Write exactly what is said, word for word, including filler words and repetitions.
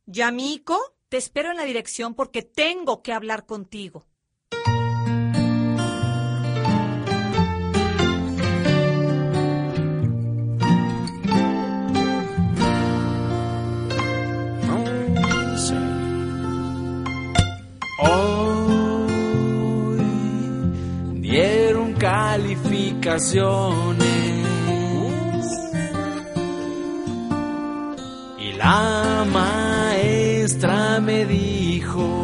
Yamiko, te espero en la dirección porque tengo que hablar contigo. Hoy dieron calificaciones y la maestra me dijo: